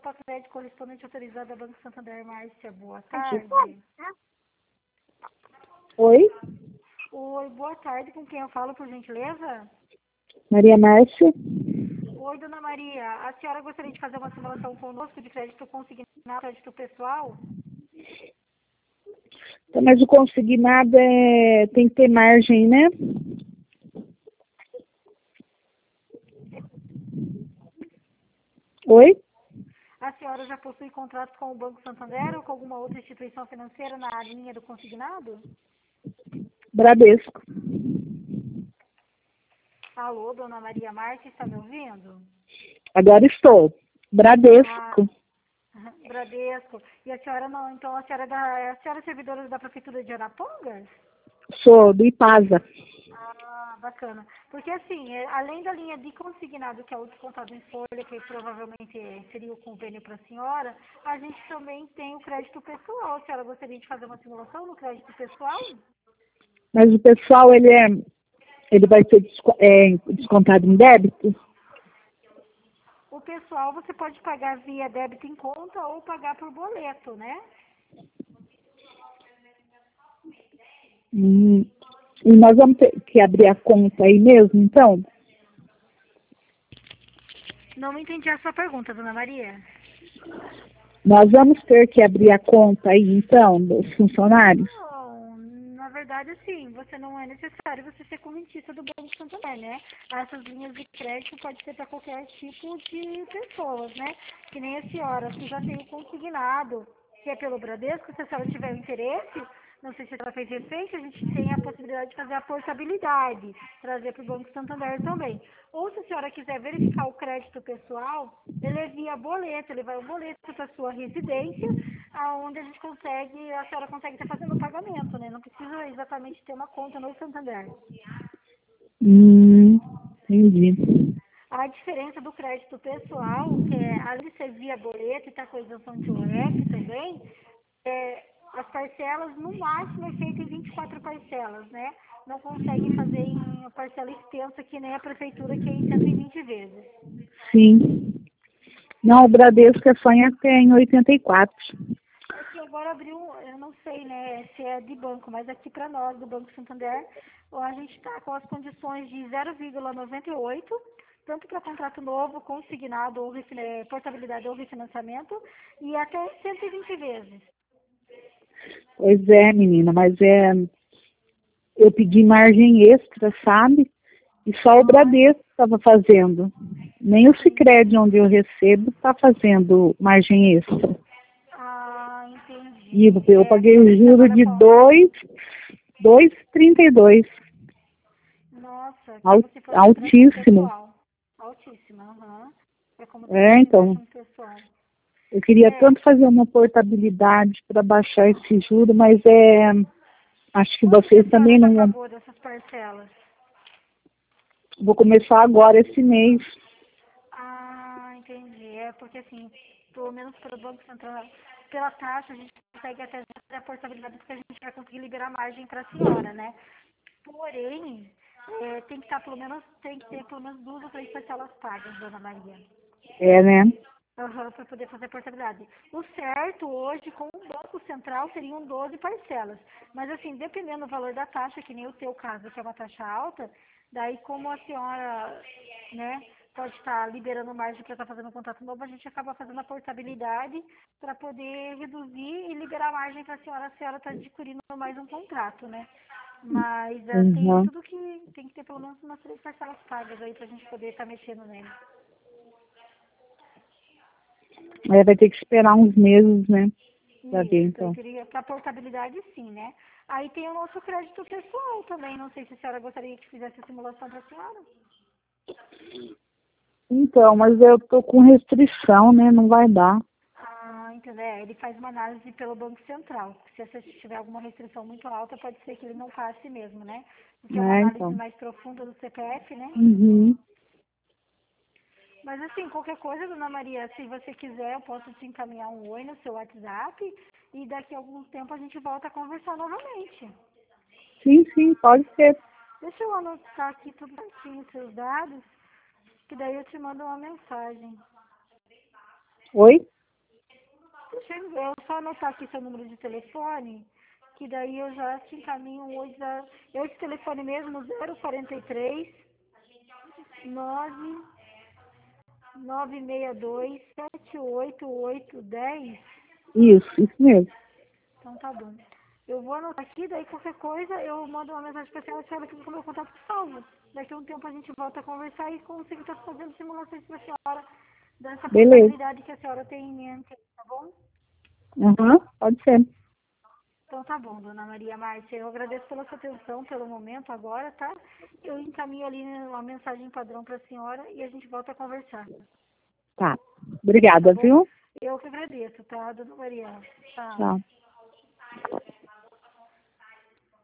para crédito correspondente autorizado a Banco Santander. Márcia, boa tarde. Oi? Oi, boa tarde. Com quem eu falo, por gentileza? Maria Márcia? Oi, dona Maria. A senhora gostaria de fazer uma simulação conosco de crédito consignado, crédito pessoal? Mas o consignado tem que ter margem, né? Oi? A senhora já possui contrato com o Banco Santander ou com alguma outra instituição financeira na linha do consignado? Bradesco. Alô, dona Maria Márcia, está me ouvindo? Agora estou. Bradesco. Bradesco. E a senhora não, então a senhora a senhora é servidora da Prefeitura de Arapongas? Sou do IPASA. Ah, bacana. Porque assim, além da linha de consignado, que é o descontado em folha, que provavelmente seria o convênio para a senhora, a gente também tem o crédito pessoal. A senhora gostaria de fazer uma simulação no crédito pessoal? Mas o pessoal, ele vai ser descontado em débito? O pessoal você pode pagar via débito em conta ou pagar por boleto, né? E nós vamos ter que abrir a conta aí mesmo, então? Não entendi a sua pergunta, dona Maria. Nós vamos ter que abrir a conta aí, então, dos funcionários? Não, na verdade, assim, você não é necessário você ser correntista do Banco Santander, né? Essas linhas de crédito pode ser para qualquer tipo de pessoas, né? Que nem a senhora, que já tem o consignado, que é pelo Bradesco, se a senhora tiver interesse, não sei se ela fez recente, a gente tem a possibilidade de fazer a portabilidade, trazer para o Banco Santander também. Ou se a senhora quiser verificar o crédito pessoal, ele é via boleto, ele vai o boleto para a sua residência, aonde a senhora consegue estar fazendo o pagamento, né? Não precisa exatamente ter uma conta no Santander. Entendi. A diferença do crédito pessoal, que é, além de ser via boleto e estar com a isenção de OF também, as parcelas, no máximo, é feito em 24 parcelas, né? Não consegue fazer em parcela extensa, que nem a prefeitura, que é em 120 vezes. Sim. Não, o Bradesco é só em 84. É que agora abriu, eu não sei, né, se é de banco, mas aqui para nós, do Banco Santander, a gente está com as condições de 0,98, tanto para contrato novo, consignado, ou portabilidade ou refinanciamento, e até 120 vezes. Pois é, menina, mas eu pedi margem extra, sabe? E só o Bradesco estava fazendo. Nem o Sicredi, onde eu recebo, está fazendo margem extra. Ah, entendi. E eu paguei o juro de 2,32. Nossa, como se fosse Altíssimo. pessoal. Altíssimo, aham. É como se fosse Então, empréstimo pessoal. eu queria tanto fazer uma portabilidade para baixar esse juro, mas acho que vocês também não vão. Pagou dessas parcelas? Vou começar agora esse mês. Ah, entendi. É porque assim, pelo menos pelo Banco Central, pela taxa, a gente consegue até fazer a portabilidade porque a gente vai conseguir liberar margem para a senhora, né? Porém, tem que estar tem que ter pelo menos 2 ou 3 parcelas pagas, dona Maria. É, né? Para poder fazer a portabilidade. O certo hoje, com o Banco Central, seriam 12 parcelas. Mas assim, dependendo do valor da taxa, que nem o teu caso, que é uma taxa alta, daí como a senhora, né, pode estar liberando margem para estar fazendo um contrato novo, a gente acaba fazendo a portabilidade para poder reduzir e liberar margem para a senhora está adquirindo mais um contrato, né? Mas tem tudo que tem que ter pelo menos umas 3 parcelas pagas aí para a gente poder estar mexendo nele. Vai ter que esperar uns meses, né? Pra ver, Isso, então. para portabilidade sim, né? Aí tem o nosso crédito pessoal também, não sei se a senhora gostaria que fizesse a simulação para a senhora. Então, mas eu tô com restrição, né? Não vai dar. Ah, entendeu? Ele faz uma análise pelo Banco Central. Se você tiver alguma restrição muito alta, pode ser que ele não passe mesmo, né? Porque é uma análise Então. mais profunda do CPF, né? Uhum. Mas assim, qualquer coisa, dona Maria, se você quiser, eu posso te encaminhar um oi no seu WhatsApp e daqui a algum tempo a gente volta a conversar novamente. Sim, pode ser. Deixa eu anotar aqui tudo certinho, os seus dados, que daí eu te mando uma mensagem. Oi? Deixa eu só anotar aqui seu número de telefone, que daí eu já te encaminho hoje. Esse telefone mesmo, 043 962 78810. Isso mesmo. Então tá bom. Eu vou anotar aqui, daí qualquer coisa eu mando uma mensagem pra senhora, a senhora fica com o meu contato salvo. Daqui a um tempo a gente volta a conversar e consigo estar fazendo simulações pra senhora dessa Beleza. possibilidade que a senhora tem em mente, tá bom? Aham, pode ser. Então tá bom, dona Maria Márcia. Eu agradeço pela sua atenção, pelo momento agora, tá? Eu encaminho ali uma mensagem padrão pra senhora e a gente volta a conversar, Tá. tá Obrigada, bom? viu? Eu que agradeço, tá, dona Maria? Tá. Tchau.